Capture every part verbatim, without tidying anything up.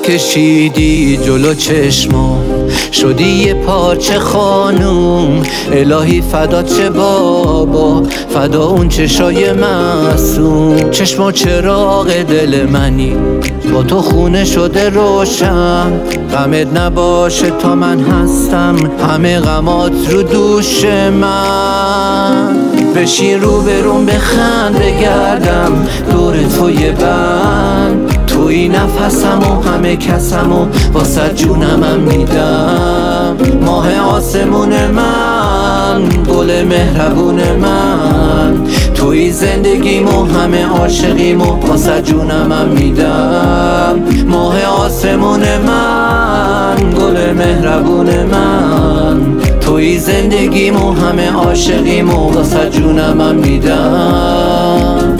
کشیدی جلو چشمام، شدی یه پارچه خانوم. الهی فدا چه بابا، فدا اون چشای معصوم. چشم و چراغ دل منی، با تو خونه شده روشن. غمت نباشه تا من هستم، همه غمات رو دوش من. بشین رو بروم بخند بگردم دور توی بند. توی نفسم و همه کسم و واسه جونمم میدم. ماه آسمون من، گل مهربون من. توی زندگیم و همه عاشقیم و واسه جونمم میدم. ماه آسمون من، گل مهربون من. توی زندگیم و همه عاشقیم و واسه جونمم میدم.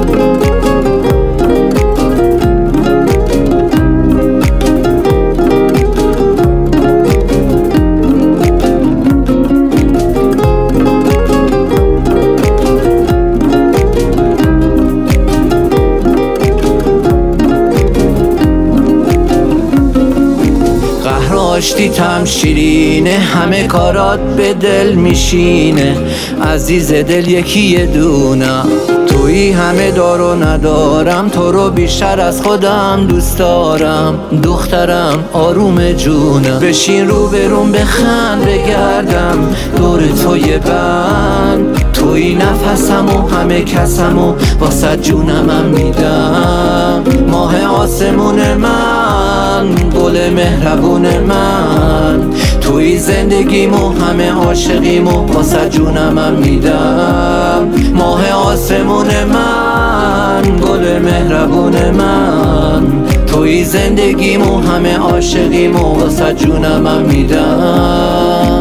آشتی‌تم شیرینه، همه کارات به دل میشینه. عزیز دل یکی یه دونم، توی همه دار و ندارم. تو رو بیشتر از خودم دوست دارم، دخترم آروم جونم. بشین رو بروم بخند بگردم دور توی بند. توی نفسم و همه کسم و واسه جونمم میدم. ماه آسمون من، گل مهربون من. توی زندگیم و همه عاشقیم و واسه جونمم میدم. ماه آسمون من، گل مهربون من. توی زندگیم و همه عاشقیم و واسه جونمم میدم.